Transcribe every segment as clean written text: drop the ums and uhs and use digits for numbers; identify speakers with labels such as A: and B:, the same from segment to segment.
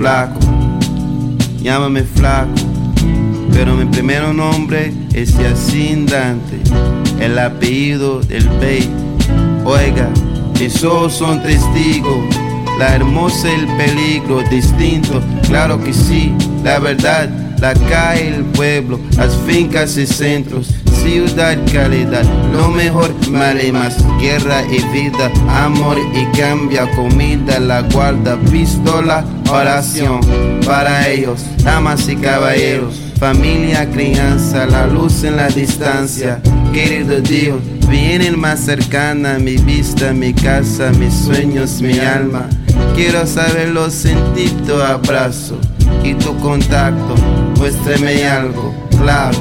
A: flaco, llámame flaco, pero mi primer nombre es Yacine Dante, el apellido del Bey. Oiga, mis ojos son testigos, la hermosa y el peligro distinto, claro que sí, la verdad, la calle, el pueblo, las fincas y centros, ciudad, calidad, lo mejor, mal y más, guerra y vida, amor y cambia, comida, la guarda, pistola, oración, para ellos, damas y caballeros, familia, crianza, la luz en la distancia, querido Dios, vienen más cercana mi vista, mi casa, mis sueños, mi alma, quiero saberlo, sentir tu abrazo y tu contacto, muéstrame algo, claro.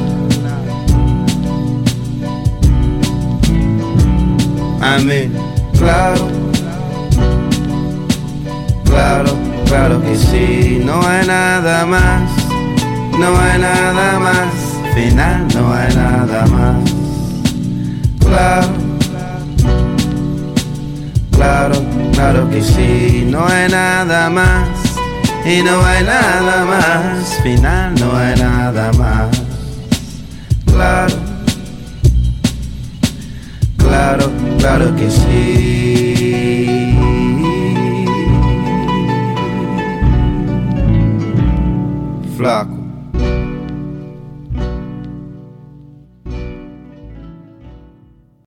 A: Amén, claro, claro, claro que sí. No hay nada más, no hay nada más, final no hay nada más. Claro, claro, claro que sí. No hay nada más y no hay nada más, final no hay nada más. Claro, claro, claro que sí. Flaco.